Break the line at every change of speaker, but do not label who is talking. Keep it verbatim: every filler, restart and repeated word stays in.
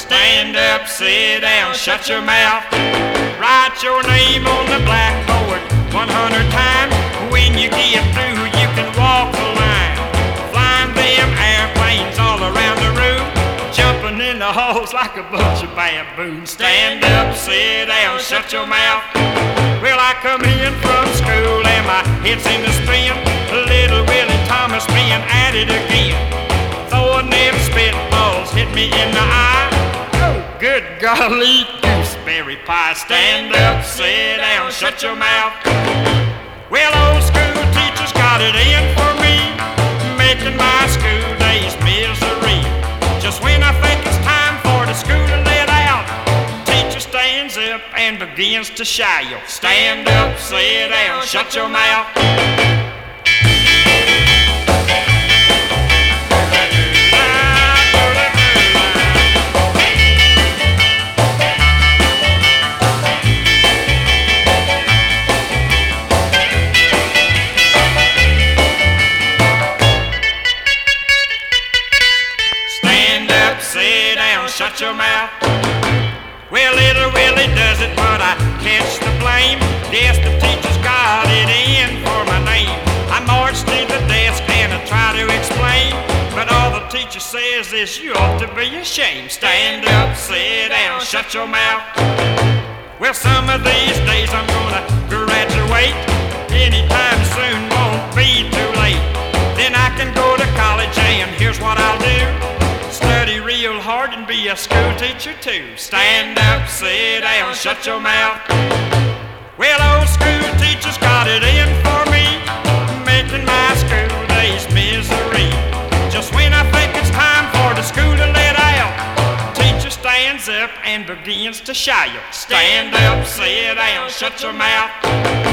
Stand up, sit down, shut your mouth. Write your name on the blackboard one hundred times. When you get through, you can walk the line. Flying them airplanes all around the room, jumping in the halls like a bunch of baboons. Stand up, sit down, shut your mouth. Well, I come in from school and my head's in the spin. Little Willie Thomas being at it again. Throwing them spitballs hit me in the eye. Oh, good golly, gooseberry pie. Stand up, sit down, shut your mouth. Well, old school teachers got it in for me, making my school days misery. Just when I think it's time for the school to let out, teacher stands up and begins to shout. Stand up, sit down, shut your mouth. Sit down, shut your mouth. Well, little Willie does it, but I catch the blame. Guess the teacher's got it in for my name. I march to the desk and I try to explain, but all the teacher says is you ought to be ashamed. Stand up, sit down, shut your mouth. Well, some of these days I'm gonna graduate. Anytime soon, won't be too late. Then I can go to college and here's what I'll do: study real hard and be a school teacher too. Stand up, sit down, shut your mouth. Well, old school teachers got it in for me, making my school days misery. Just when I think it's time for the school to let out, teacher stands up and begins to shout. Stand up, sit down, shut your mouth.